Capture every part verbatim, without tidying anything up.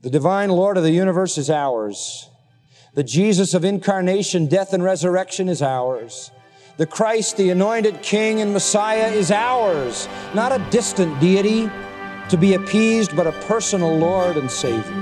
The divine Lord of the universe is ours. The Jesus of incarnation, death, and resurrection is ours. The Christ, the anointed King and Messiah, is ours. Not a distant deity to be appeased, but a personal Lord and Savior.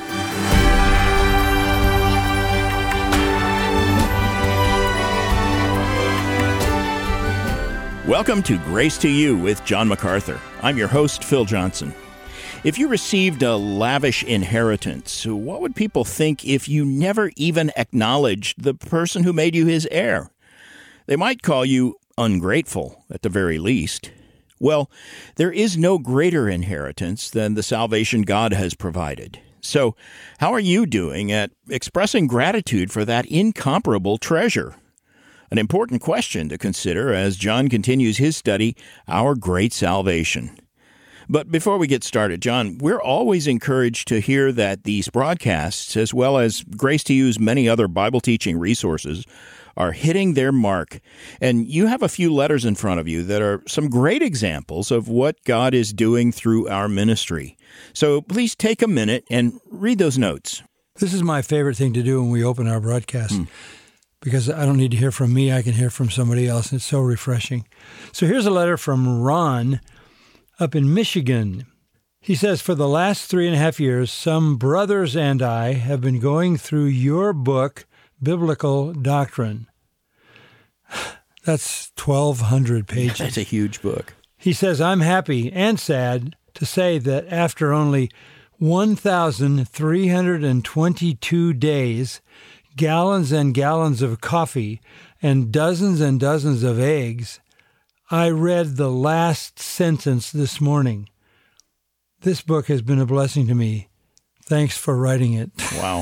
Welcome to Grace to You with John MacArthur. I'm your host, Phil Johnson. If you received a lavish inheritance, what would people think if you never even acknowledged the person who made you his heir? They might call you ungrateful, at the very least. Well, there is no greater inheritance than the salvation God has provided. So, how are you doing at expressing gratitude for that incomparable treasure? An important question to consider as John continues his study, Our Great Salvation. But before we get started, John, we're always encouraged to hear that these broadcasts, as well as Grace to You's many other Bible teaching resources, are hitting their mark. And you have a few letters in front of you that are some great examples of what God is doing through our ministry. So please take a minute and read those notes. This is my favorite thing to do when we open our broadcast. Mm. Because I don't need to hear from me, I can hear from somebody else. It's so refreshing. So here's a letter from Ron up in Michigan. He says, for the last three and a half years, some brothers and I have been going through your book, Biblical Doctrine. That's twelve hundred pages. That's a huge book. He says, I'm happy and sad to say that after only one thousand three hundred twenty-two days, gallons and gallons of coffee, and dozens and dozens of eggs, I read the last sentence this morning. This book has been a blessing to me. Thanks for writing it. Wow.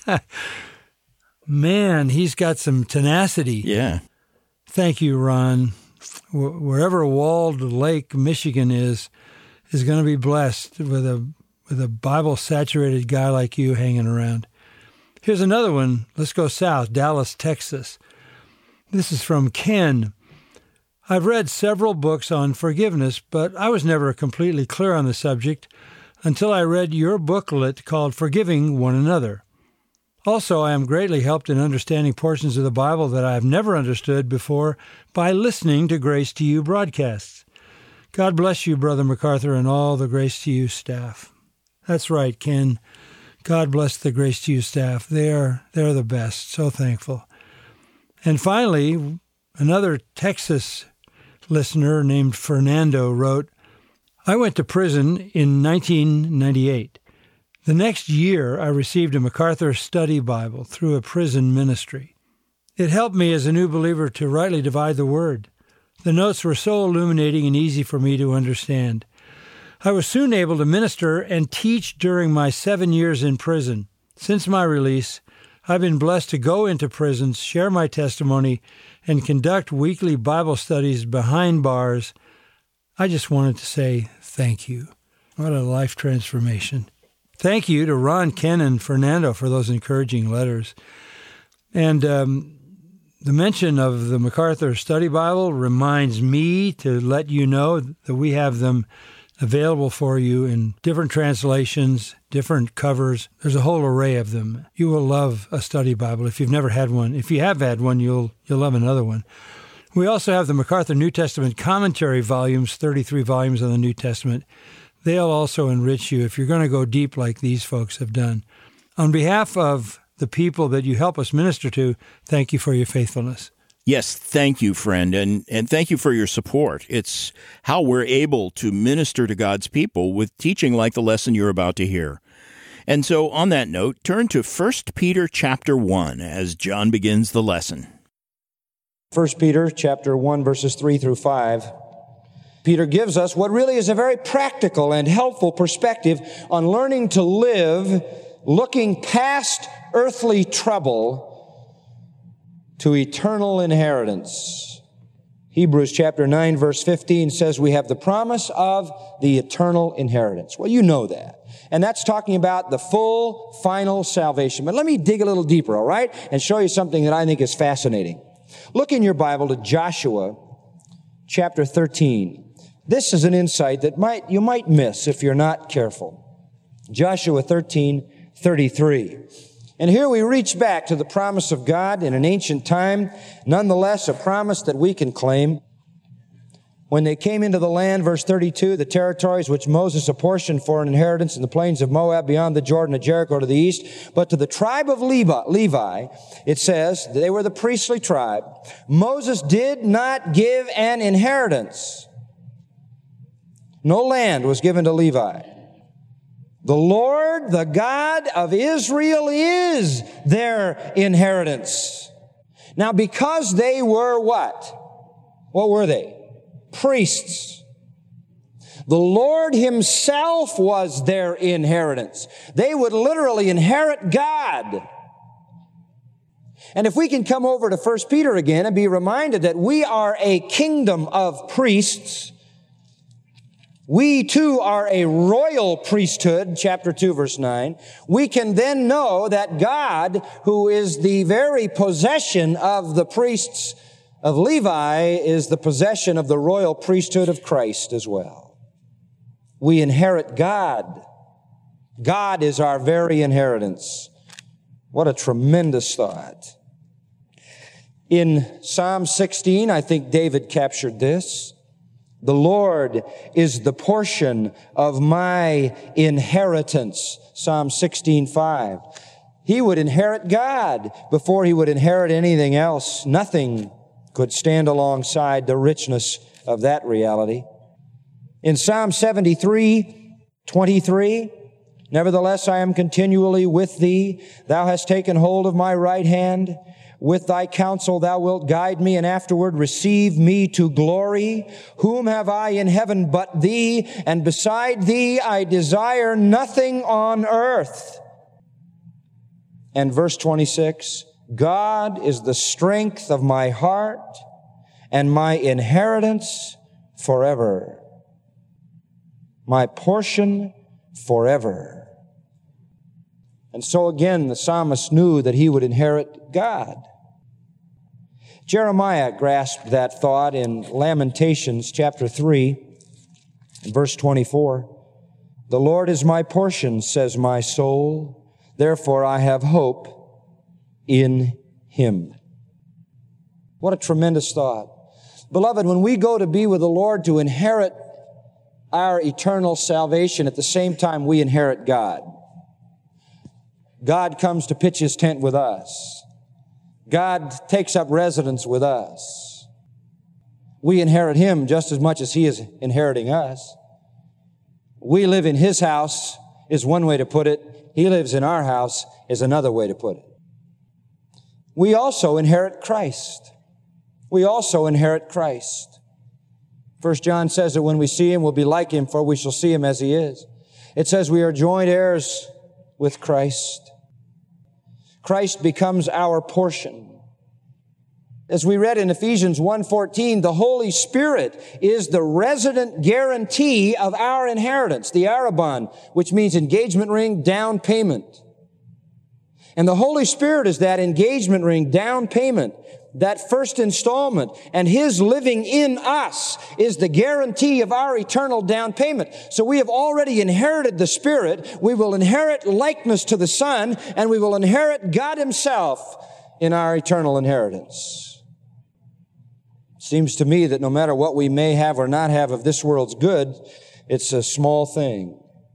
Man, he's got some tenacity. Yeah. Thank you, Ron. Wherever Walled Lake, Michigan is, is going to be blessed with a with a Bible-saturated guy like you hanging around. Here's another one. Let's go south, Dallas, Texas. This is from Ken. I've read several books on forgiveness, but I was never completely clear on the subject until I read your booklet called Forgiving One Another. Also, I am greatly helped in understanding portions of the Bible that I have never understood before by listening to Grace to You broadcasts. God bless you, Brother MacArthur, and all the Grace to You staff. That's right, Ken. God bless the Grace to You staff. They're, they're the best. So thankful. And finally, another Texas listener named Fernando wrote, I went to prison in nineteen ninety-eight. The next year, I received a MacArthur Study Bible through a prison ministry. It helped me as a new believer to rightly divide the Word. The notes were so illuminating and easy for me to understand. I was soon able to minister and teach during my seven years in prison. Since my release, I've been blessed to go into prisons, share my testimony, and conduct weekly Bible studies behind bars. I just wanted to say thank you. What a life transformation. Thank you to Ron, Ken, and Fernando for those encouraging letters. And um, the mention of the MacArthur Study Bible reminds me to let you know that we have them available for you in different translations, different covers. There's a whole array of them. You will love a study Bible if you've never had one. If you have had one, you'll you'll love another one. We also have the MacArthur New Testament commentary volumes, thirty-three volumes on the New Testament. They'll also enrich you if you're going to go deep like these folks have done. On behalf of the people that you help us minister to, thank you for your faithfulness. Yes, thank you, friend, and, and thank you for your support. It's how we're able to minister to God's people with teaching like the lesson you're about to hear. And so, on that note, turn to First Peter chapter one as John begins the lesson. First Peter chapter one, verses three through five. Peter gives us what really is a very practical and helpful perspective on learning to live looking past earthly trouble to eternal inheritance. Hebrews chapter nine, verse fifteen says we have the promise of the eternal inheritance. Well, you know that. And that's talking about the full, final salvation. But let me dig a little deeper, all right, and show you something that I think is fascinating. Look in your Bible to Joshua chapter thirteen. This is an insight that might you might miss if you're not careful. Joshua thirteen thirty-three. And here we reach back to the promise of God in an ancient time, nonetheless a promise that we can claim. When they came into the land, verse thirty-two, the territories which Moses apportioned for an inheritance in the plains of Moab beyond the Jordan of Jericho to the east, but to the tribe of Levi, Levi, it says, they were the priestly tribe, Moses did not give an inheritance. No land was given to Levi. The Lord, the God of Israel, is their inheritance. Now, because they were what? What were they? Priests. The Lord Himself was their inheritance. They would literally inherit God. And if we can come over to First Peter again and be reminded that we are a kingdom of priests, we too are a royal priesthood, chapter two, verse nine, we can then know that God, who is the very possession of the priests of Levi, is the possession of the royal priesthood of Christ as well. We inherit God. God is our very inheritance. What a tremendous thought. In Psalm sixteen, I think David captured this. The Lord is the portion of my inheritance. Psalm sixteen five. He would inherit God before he would inherit anything else. Nothing could stand alongside the richness of that reality. In Psalm seventy-three twenty-three, nevertheless I am continually with thee. Thou hast taken hold of my right hand. With thy counsel thou wilt guide me, and afterward receive me to glory. Whom have I in heaven but thee? And beside thee I desire nothing on earth. And verse twenty-six, God is the strength of my heart and my inheritance forever. My portion forever. And so again, the psalmist knew that he would inherit God. Jeremiah grasped that thought in Lamentations chapter three, verse twenty-four. The Lord is my portion, says my soul. Therefore I have hope in Him. What a tremendous thought. Beloved, when we go to be with the Lord to inherit our eternal salvation, at the same time we inherit God. God comes to pitch His tent with us. God takes up residence with us. We inherit Him just as much as He is inheriting us. We live in His house is one way to put it. He lives in our house is another way to put it. We also inherit Christ. We also inherit Christ. First John says that when we see Him, we'll be like Him, for we shall see Him as He is. It says we are joint heirs with Christ. Christ becomes our portion. As we read in Ephesians one fourteen, the Holy Spirit is the resident guarantee of our inheritance, the arrabon, which means engagement ring, down payment. And the Holy Spirit is that engagement ring, down payment, that first installment, and His living in us is the guarantee of our eternal down payment. So we have already inherited the Spirit, we will inherit likeness to the Son, and we will inherit God Himself in our eternal inheritance. It seems to me that no matter what we may have or not have of this world's good, it's a small thing.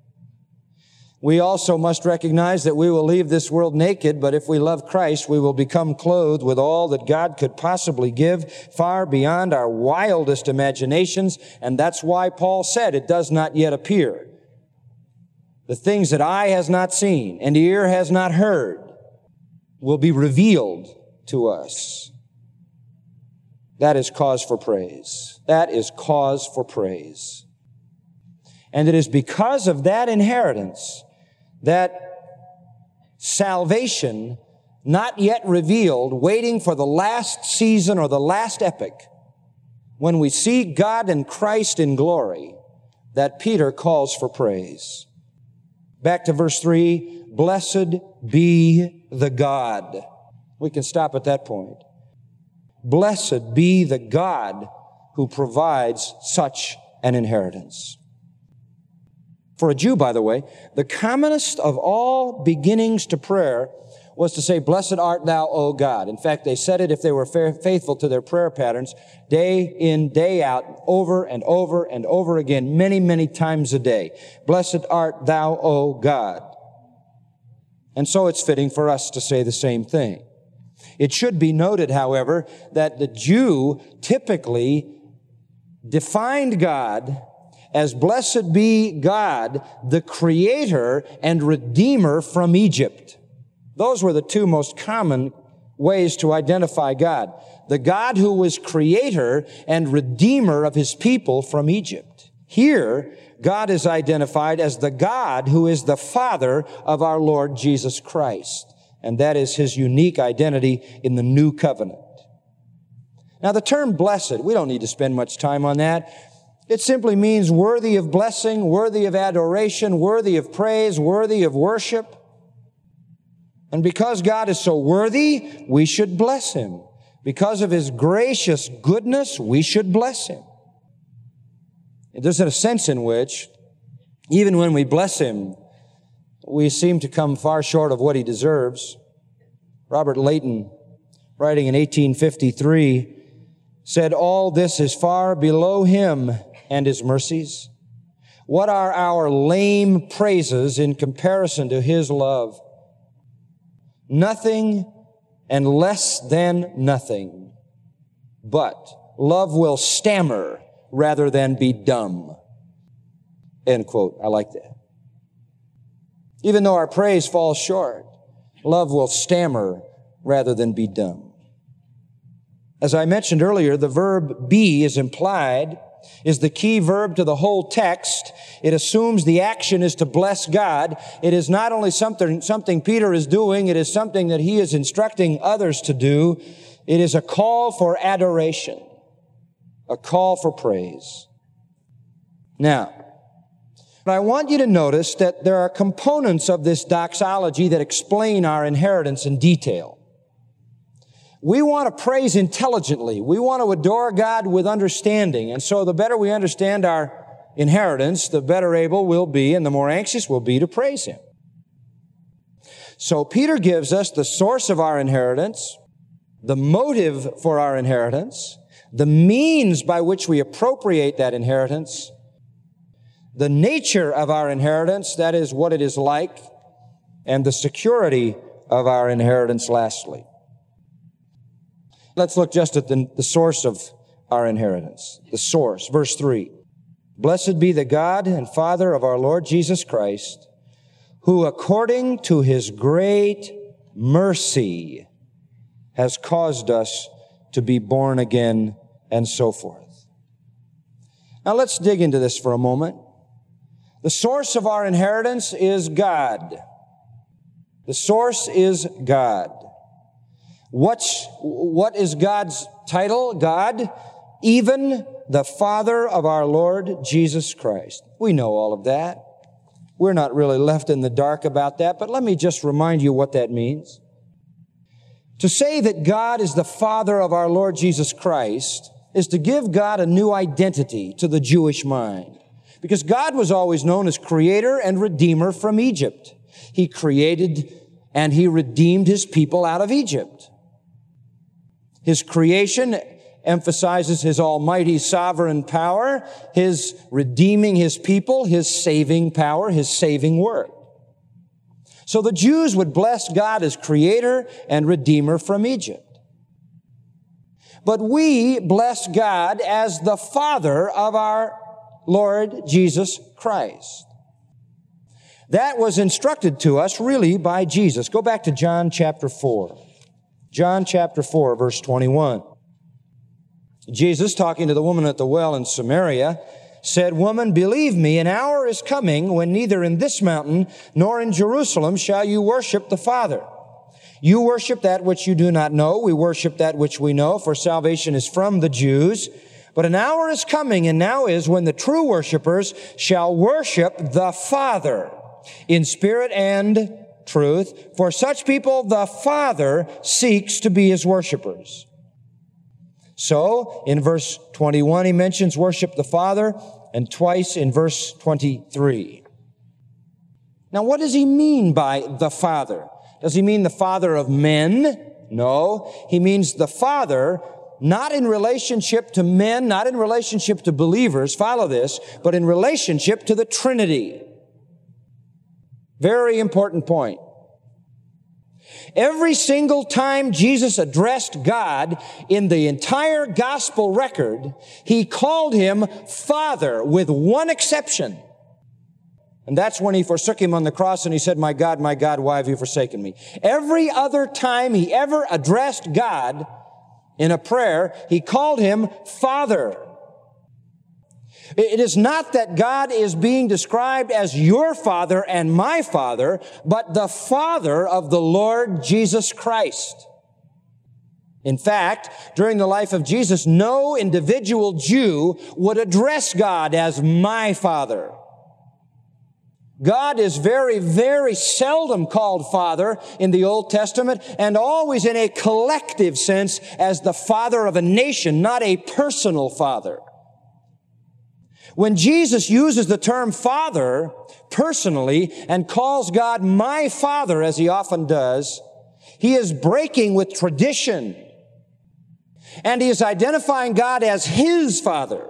We also must recognize that we will leave this world naked, but if we love Christ, we will become clothed with all that God could possibly give, far beyond our wildest imaginations. And that's why Paul said, it does not yet appear. The things that eye has not seen and ear has not heard will be revealed to us. That is cause for praise. That is cause for praise. And it is because of that inheritance that salvation, not yet revealed, waiting for the last season or the last epoch, when we see God and Christ in glory, that Peter calls for praise. Back to verse three, blessed be the God. We can stop at that point. Blessed be the God who provides such an inheritance. For a Jew, by the way, the commonest of all beginnings to prayer was to say, "Blessed art thou, O God." In fact, they said it if they were faithful to their prayer patterns, day in, day out, over and over and over again, many, many times a day. "Blessed art thou, O God." And so it's fitting for us to say the same thing. It should be noted, however, that the Jew typically defined God as "Blessed be God, the Creator and Redeemer from Egypt." Those were the two most common ways to identify God. The God who was Creator and Redeemer of His people from Egypt. Here, God is identified as the God who is the Father of our Lord Jesus Christ. And that is His unique identity in the new covenant. Now, the term blessed, we don't need to spend much time on that. It simply means worthy of blessing, worthy of adoration, worthy of praise, worthy of worship. And because God is so worthy, we should bless Him. Because of His gracious goodness, we should bless Him. There's a sense in which, even when we bless Him, we seem to come far short of what He deserves. Robert Leighton, writing in eighteen fifty-three, said, "All this is far below Him and His mercies. What are our lame praises in comparison to His love? Nothing and less than nothing. But love will stammer rather than be dumb." End quote. I like that. Even though our praise falls short, love will stammer rather than be dumb. As I mentioned earlier, the verb be is implied, is the key verb to the whole text. It assumes the action is to bless God. It is not only something, something Peter is doing, it is something that he is instructing others to do. It is a call for adoration, a call for praise. Now, I want you to notice that there are components of this doxology that explain our inheritance in detail. We want to praise intelligently. We want to adore God with understanding. And so the better we understand our inheritance, the better able we'll be and the more anxious we'll be to praise Him. So Peter gives us the source of our inheritance, the motive for our inheritance, the means by which we appropriate that inheritance, the nature of our inheritance, that is what it is like, and the security of our inheritance lastly. Let's look just at the, the source of our inheritance. The source, verse three. "Blessed be the God and Father of our Lord Jesus Christ, who according to His great mercy has caused us to be born again," and so forth. Now let's dig into this for a moment. The source of our inheritance is God. The source is God. What's, what is God's title? God, even the Father of our Lord Jesus Christ. We know all of that. We're not really left in the dark about that, but let me just remind you what that means. To say that God is the Father of our Lord Jesus Christ is to give God a new identity to the Jewish mind. Because God was always known as Creator and Redeemer from Egypt. He created and He redeemed His people out of Egypt. His creation emphasizes His almighty sovereign power, His redeeming His people, His saving power, His saving work. So the Jews would bless God as Creator and Redeemer from Egypt. But we bless God as the Father of our Lord Jesus Christ. That was instructed to us really by Jesus. Go back to John chapter four. John chapter four, verse twenty-one. Jesus, talking to the woman at the well in Samaria, said, "Woman, believe me, an hour is coming when neither in this mountain nor in Jerusalem shall you worship the Father. You worship that which you do not know. We worship that which we know, for salvation is from the Jews. But an hour is coming, and now is, when the true worshipers shall worship the Father in spirit and truth. For such people, the Father seeks to be His worshipers." So, in verse twenty-one, he mentions worship the Father, and twice in verse twenty-three. Now, what does he mean by the Father? Does he mean the Father of men? No. He means the Father, not in relationship to men, not in relationship to believers, follow this, but in relationship to the Trinity. Very important point. Every single time Jesus addressed God in the entire gospel record, he called him Father, with one exception. And that's when he forsook him on the cross and he said, "My God, my God, why have you forsaken me?" Every other time he ever addressed God in a prayer, he called him Father. It is not that God is being described as your Father and my Father, but the Father of the Lord Jesus Christ. In fact, during the life of Jesus, no individual Jew would address God as my Father. God is very, very seldom called Father in the Old Testament, and always in a collective sense as the Father of a nation, not a personal Father. When Jesus uses the term Father personally and calls God my Father, as he often does, he is breaking with tradition. And he is identifying God as his Father.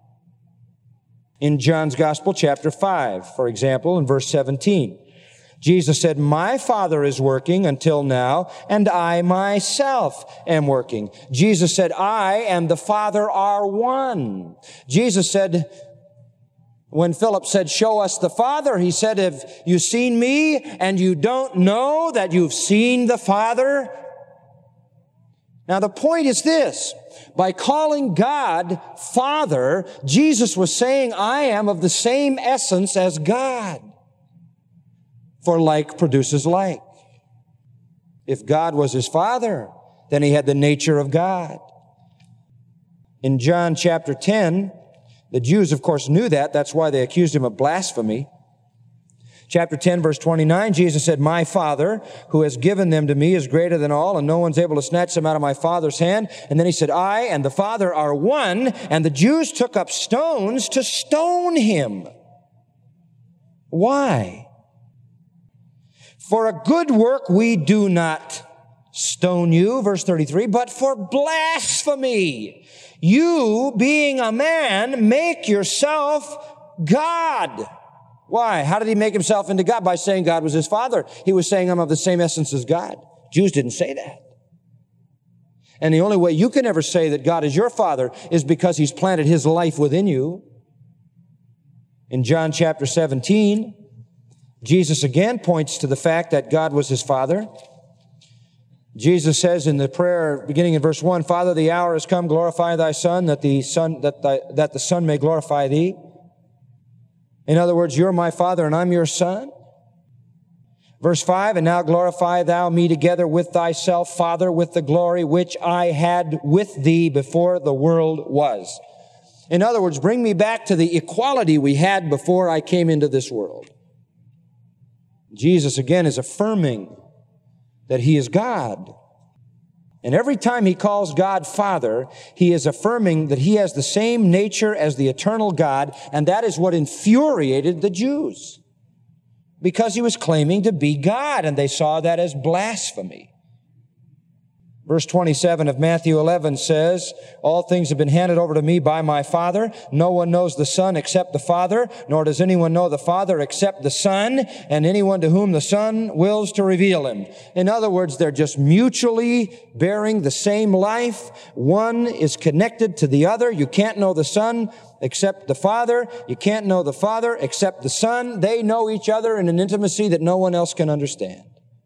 In John's Gospel, chapter five, for example, in verse seventeen, Jesus said, "My Father is working until now, and I myself am working." Jesus said, "I and the Father are one." Jesus said, when Philip said, "Show us the Father," he said, "Have you seen me and you don't know that you've seen the Father?" Now the point is this. By calling God Father, Jesus was saying, "I am of the same essence as God." For like produces like. If God was his Father, then he had the nature of God. In John chapter ten, the Jews, of course, knew that. That's why they accused him of blasphemy. Chapter ten, verse twenty-nine, Jesus said, "My Father, who has given them to me, is greater than all, and no one's able to snatch them out of my Father's hand." And then he said, "I and the Father are one." And the Jews took up stones to stone him. Why? "For a good work we do not stone you," verse thirty-three, "but for blasphemy. You, being a man, make yourself God." Why? How did he make himself into God? By saying God was his Father. He was saying, "I'm of the same essence as God." Jews didn't say that. And the only way you can ever say that God is your Father is because he's planted his life within you. In John chapter seventeen, Jesus again points to the fact that God was his Father. Jesus says in the prayer beginning in verse one, "Father, the hour has come, glorify thy Son, that the Son, that thy, that the Son may glorify thee." In other words, you're my Father and I'm your Son. Verse five, "And now glorify thou me together with thyself, Father, with the glory which I had with thee before the world was." In other words, bring me back to the equality we had before I came into this world. Jesus again is affirming that he is God. And every time he calls God Father, he is affirming that he has the same nature as the eternal God, and that is what infuriated the Jews. Because he was claiming to be God, and they saw that as blasphemy. Verse twenty-seven of Matthew eleven says, "All things have been handed over to me by my Father. No one knows the Son except the Father, nor does anyone know the Father except the Son, and anyone to whom the Son wills to reveal him." In other words, they're just mutually bearing the same life. One is connected to the other. You can't know the Son except the Father. You can't know the Father except the Son. They know each other in an intimacy that no one else can understand.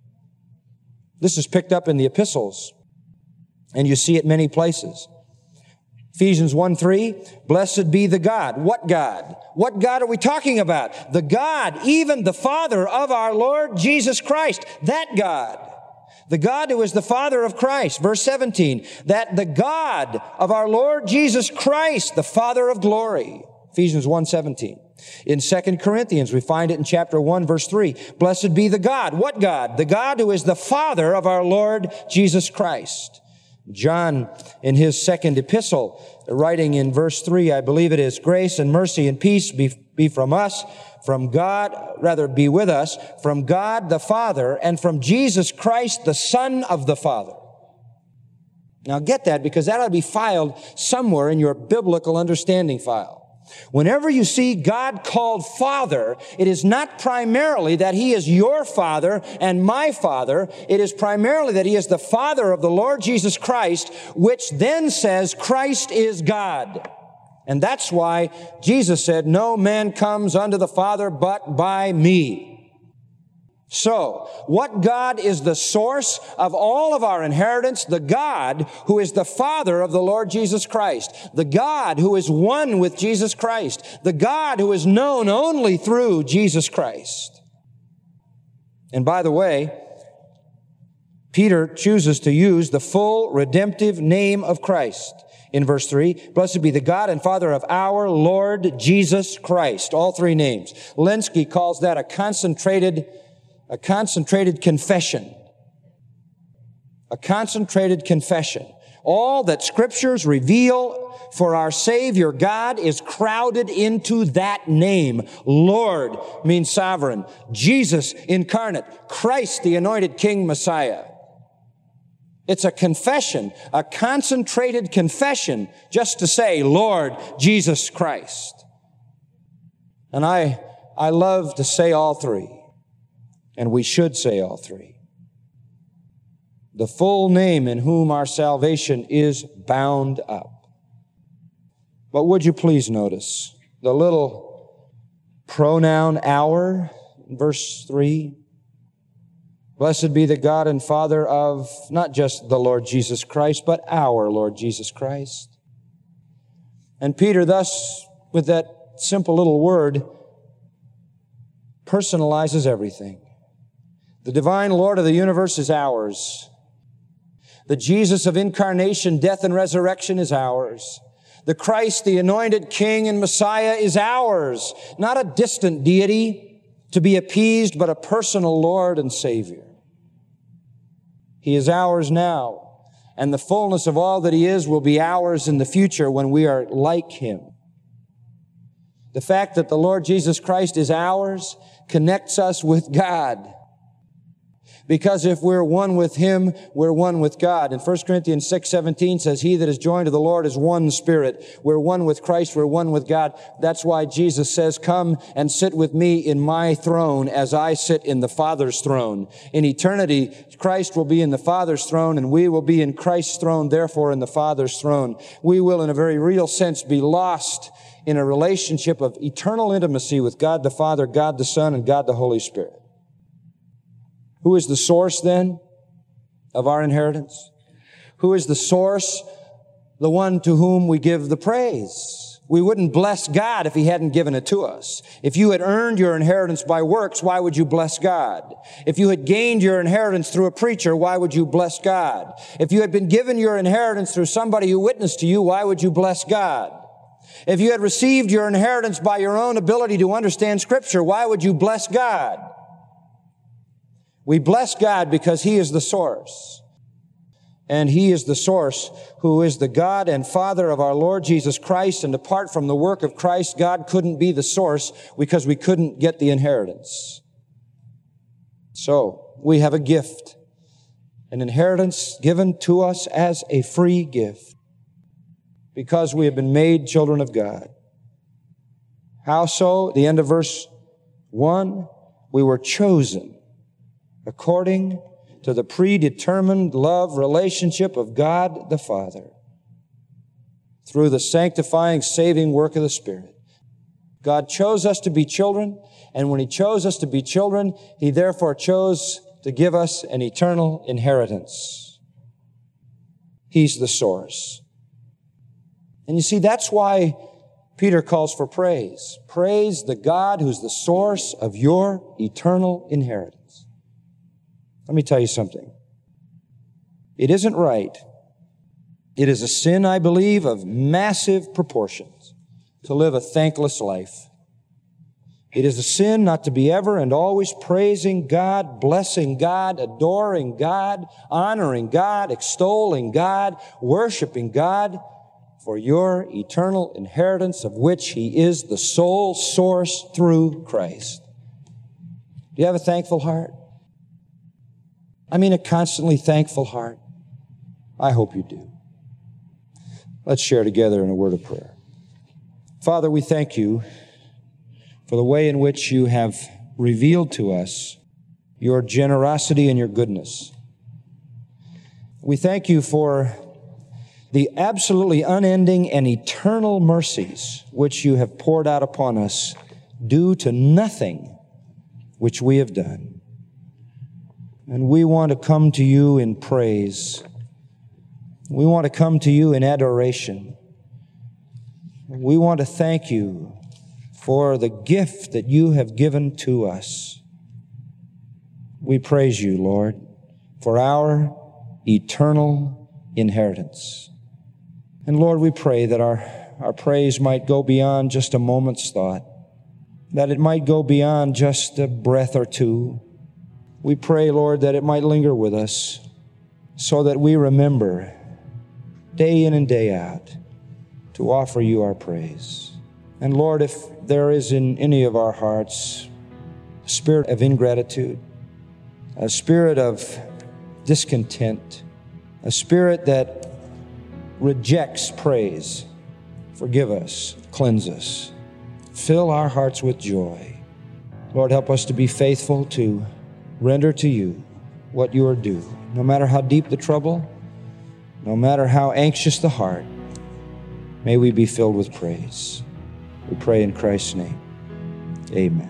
This is picked up in the epistles. And you see it many places. Ephesians one three, "Blessed be the God." What God? What God are we talking about? The God, even the Father of our Lord Jesus Christ. That God. The God who is the Father of Christ. Verse seventeen, "That the God of our Lord Jesus Christ, the Father of glory." Ephesians one seventeen. In Second Corinthians, we find it in chapter one, verse three. "Blessed be the God." What God? The God who is the Father of our Lord Jesus Christ. John, in his second epistle, writing in verse three, I believe it is, "Grace and mercy and peace be, be from us, from God, rather be with us, from God the Father and from Jesus Christ, the Son of the Father. Now get that, because that ought to be filed somewhere in your biblical understanding file. Whenever you see God called Father, it is not primarily that He is your Father and my Father. It is primarily that He is the Father of the Lord Jesus Christ, which then says Christ is God. And that's why Jesus said, no man comes unto the Father but by me. So, what God is the source of all of our inheritance? The God who is the Father of the Lord Jesus Christ. The God who is one with Jesus Christ. The God who is known only through Jesus Christ. And by the way, Peter chooses to use the full redemptive name of Christ. In verse three, blessed be the God and Father of our Lord Jesus Christ. All three names. Lenski calls that a concentrated A concentrated confession. A concentrated confession. All that Scriptures reveal for our Savior God is crowded into that name. Lord means sovereign. Jesus incarnate. Christ the anointed King Messiah. It's a confession, a concentrated confession just to say, Lord Jesus Christ. And I, I love to say all three. And we should say all three. The full name in whom our salvation is bound up. But would you please notice the little pronoun our in verse three? Blessed be the God and Father of not just the Lord Jesus Christ, but our Lord Jesus Christ. And Peter thus, with that simple little word, personalizes everything. The divine Lord of the universe is ours. The Jesus of incarnation, death, and resurrection is ours. The Christ, the anointed King and Messiah, is ours. Not a distant deity to be appeased, but a personal Lord and Savior. He is ours now, and the fullness of all that He is will be ours in the future when we are like Him. The fact that the Lord Jesus Christ is ours connects us with God. Because if we're one with Him, we're one with God. And First Corinthians six seventeen says, He that is joined to the Lord is one spirit. We're one with Christ, we're one with God. That's why Jesus says, come and sit with me in my throne as I sit in the Father's throne. In eternity, Christ will be in the Father's throne and we will be in Christ's throne, therefore in the Father's throne. We will, in a very real sense, be lost in a relationship of eternal intimacy with God the Father, God the Son, and God the Holy Spirit. Who is the source then of our inheritance? Who is the source? The one to whom we give the praise. We wouldn't bless God if He hadn't given it to us. If you had earned your inheritance by works, why would you bless God? If you had gained your inheritance through a preacher, why would you bless God? If you had been given your inheritance through somebody who witnessed to you, why would you bless God? If you had received your inheritance by your own ability to understand Scripture, why would you bless God? We bless God because He is the source. And He is the source who is the God and Father of our Lord Jesus Christ. And apart from the work of Christ, God couldn't be the source because we couldn't get the inheritance. So, we have a gift. An inheritance given to us as a free gift. Because we have been made children of God. How so? The end of verse one. We were chosen according to the predetermined love relationship of God the Father, through the sanctifying, saving work of the Spirit. God chose us to be children, and when He chose us to be children, He therefore chose to give us an eternal inheritance. He's the source. And you see, that's why Peter calls for praise. Praise the God who's the source of your eternal inheritance. Let me tell you something. It isn't right. It is a sin, I believe, of massive proportions to live a thankless life. It is a sin not to be ever and always praising God, blessing God, adoring God, honoring God, extolling God, worshiping God for your eternal inheritance, of which He is the sole source through Christ. Do you have a thankful heart? I mean a constantly thankful heart. I hope you do. Let's share together in a word of prayer. Father, we thank you for the way in which you have revealed to us your generosity and your goodness. We thank you for the absolutely unending and eternal mercies which you have poured out upon us due to nothing which we have done. And we want to come to you in praise. We want to come to you in adoration. We want to thank you for the gift that you have given to us. We praise you, Lord, for our eternal inheritance. And Lord, we pray that our, our praise might go beyond just a moment's thought, that it might go beyond just a breath or two. We pray, Lord, that it might linger with us so that we remember day in and day out to offer you our praise. And Lord, if there is in any of our hearts a spirit of ingratitude, a spirit of discontent, a spirit that rejects praise, forgive us, cleanse us, fill our hearts with joy. Lord, help us to be faithful to render to you what you are due. No matter how deep the trouble, no matter how anxious the heart, may we be filled with praise. We pray in Christ's name. Amen.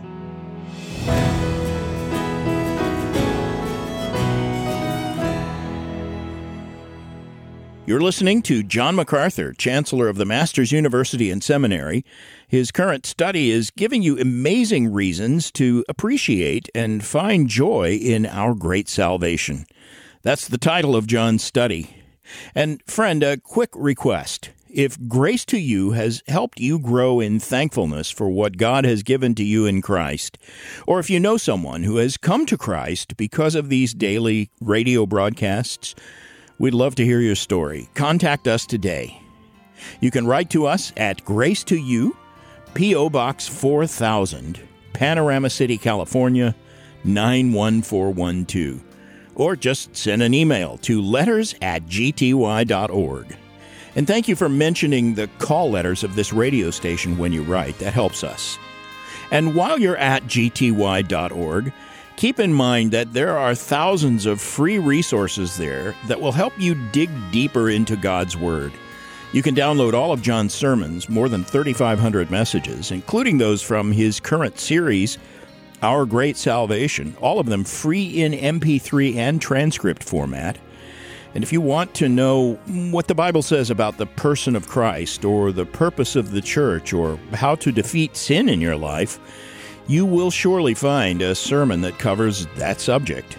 You're listening to John MacArthur, Chancellor of the Masters University and Seminary. His current study is giving you amazing reasons to appreciate and find joy in our great salvation. That's the title of John's study. And friend, a quick request. If Grace to You has helped you grow in thankfulness for what God has given to you in Christ, or if you know someone who has come to Christ because of these daily radio broadcasts, we'd love to hear your story. Contact us today. You can write to us at Grace to You, P O. Box four thousand, Panorama City, California, nine one four one two. Or just send an email to letters at g t y dot org. And thank you for mentioning the call letters of this radio station when you write. That helps us. And while you're at g t y dot org, keep in mind that there are thousands of free resources there that will help you dig deeper into God's Word. You can download all of John's sermons, more than thirty-five hundred messages, including those from his current series, Our Great Salvation, all of them free in M P three and transcript format. And if you want to know what the Bible says about the person of Christ, or the purpose of the church, or how to defeat sin in your life, you will surely find a sermon that covers that subject.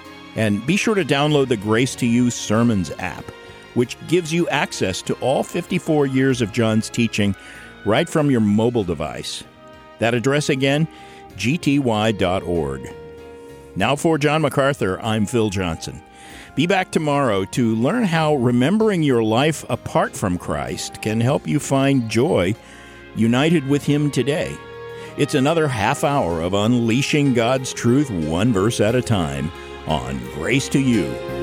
And be sure to download the Grace to You Sermons app, which gives you access to all fifty-four years of John's teaching right from your mobile device. That address again, g t y dot org. Now for John MacArthur, I'm Phil Johnson. Be back tomorrow to learn how remembering your life apart from Christ can help you find joy united with Him today. It's another half hour of unleashing God's truth one verse at a time on Grace to You.